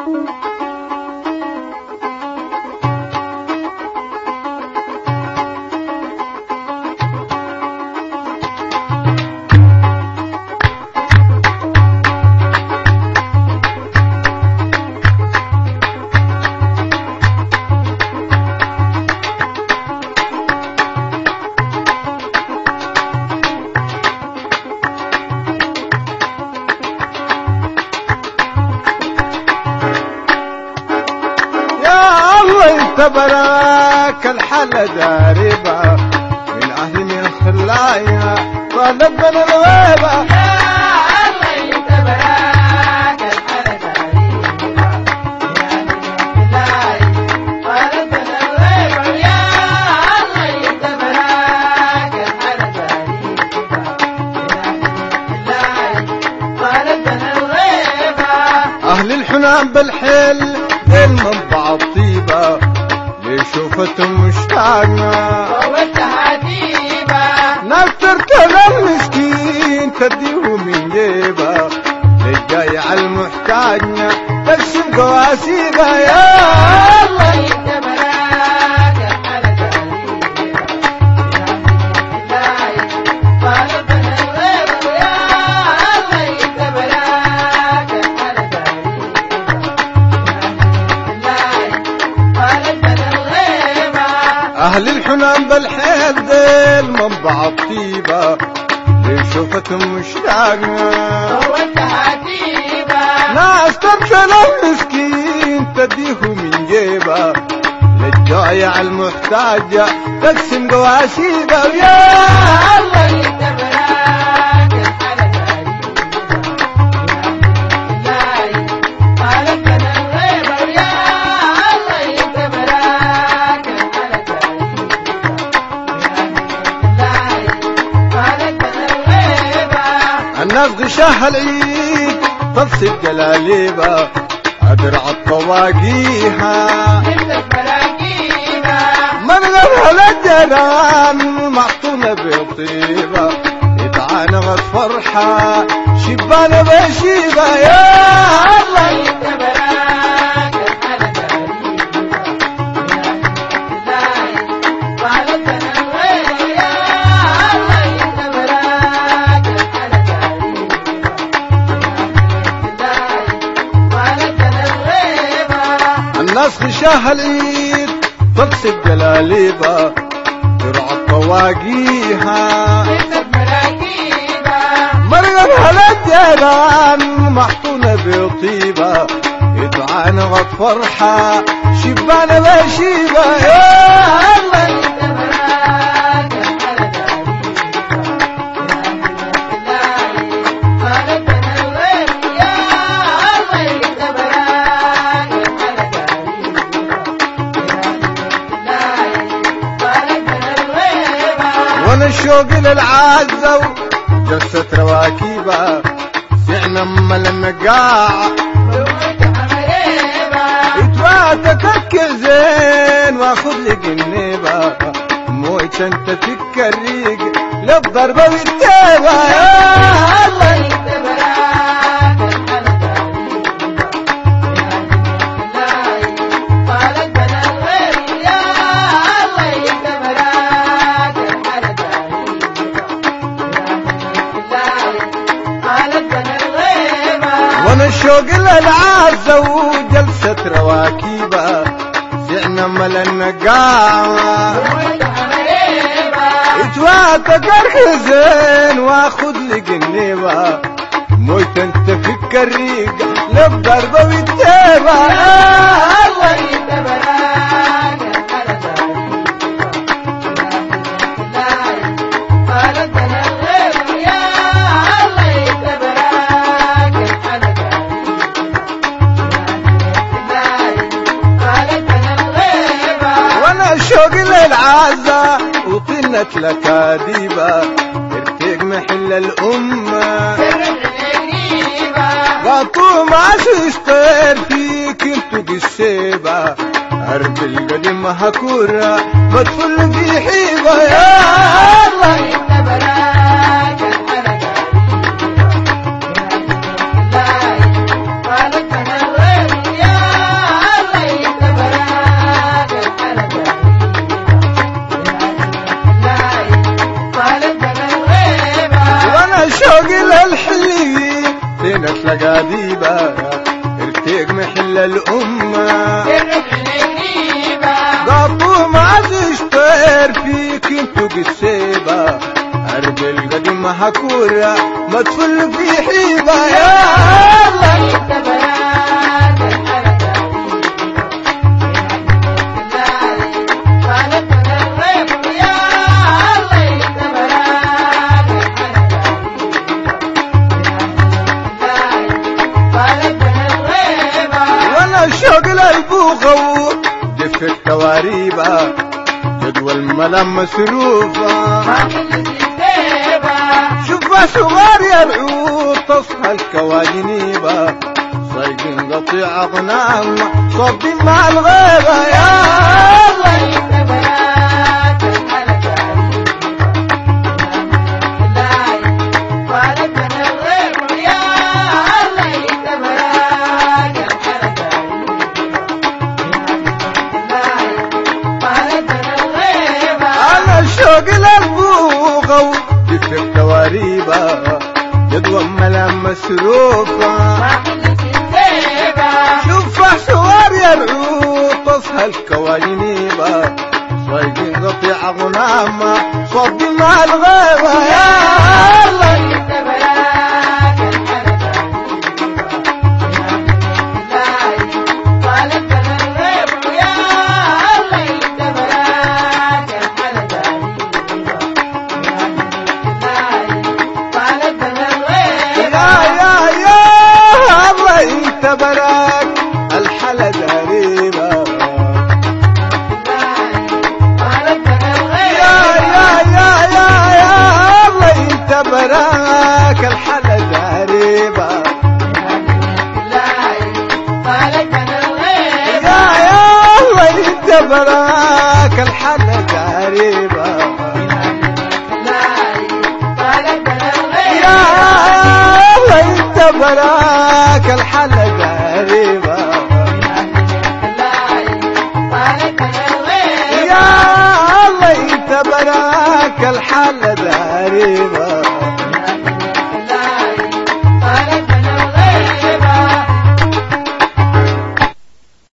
تبراك الحالة داربة من أهل من خلايا طالب من الغيبة. يا الله تبراك الحالة داربة من أهل من خلايا طالب من الغيبة. يا الله تبراك الحالة داربة من أهل من خلايا طالب من الغيبة. أهل الحنان بالحل المنبع الطيبة شوفتهم مشتاقنا ووجهها ديبة ناس تركب المسكين تديه من جيبه للجاي على المحتاجنا تقسم قواسيبه. يا الله تبراك الحالة داربة من أهل طالب من الغيبة. يا الله تبراك الحالة داربة طالب من الغيبة. أهل الحنان بالحيل ذيل منبع الطيبة لشوفتهم مشتاقنا ووجهها ديبة ناس تبشل المسكين تديه من جيبه للجايع المحتاجة تقسم قواسيبه. يا الله تبراك الحالة داربة من أهل طالب من الغيبة. يا الله تبراك الحالة داربة من أهل طالب من الغيبة. الناس غشاها العيد تفصل جلاليبه أدرع الطواقيها مثلك مراكيبة من غيرها للجنان محطونة بطيبة يتعانغت فرحة شبانة بشيبة. يا الله تبراك الحالة داربة من أهل طالب من الغيبة. يا الله تبراك الحالة داربة من أهل طالب من الغيبة. الناس غشاها العيد تقصد جلاليبة درع الطواقيها مثلك مراكيبة مرغبها للجنان محطونة بطيبة يتعانغت فرحة شبانة بشيبة. يا الله تبراك الحالة داربة من أهل طالب من الغيبة. يا الله تبراك الحالة داربة من أهل طالب من الغيبة. وانا الشوق للعزة وجسة رواكيبة سعنا مل النقاع ووجهها مريبة يتواتك الكزين واخذ لي جنيبة مويت انت فيك الريق للضربة والتيبة. يا الله تبراك الحالة داربة من أهل طالب من الغيبة. يا الله تبراك الحالة داربة من أهل طالب من الغيبة. وانا الشوق للعزة وجلسة رواكيبة سعنا مل النقاع ووجهها مريبة يتواتك الكزين واخذ لي جنيبة مويت انت فيك الريق للضربة والتيبة. يا الله تبراك الحالة داربة من أهل طالب من الغيبة. يا الله تبراك الحالة داربة من أهل طالب من الغيبة. وانا الشوق للعزة وطنة لك ديبة ارتيق محل الأمة سر الغريبة غطوا مع سستر فيك انتو قسيبة هرب القدم هكورة مدفل في حيبة. يا الله تبراك الحالة داربة من أهل طالب من الغيبة. يا فيك محل الأمة الرجليبة قطو ما تشتر فيك انتو قسيبة أرض القديم حكورة ما تفل في حيبة يا الله الشوق للبوغو دف التواريبة جدوى الملام مسروفة شوفها صغار يا العود تصحى الكواجنيبة صيد قطيع أغنام صبي مع الغيبة يا الله شوق للبوغو دف التواريبة جدوى ملام مسروفة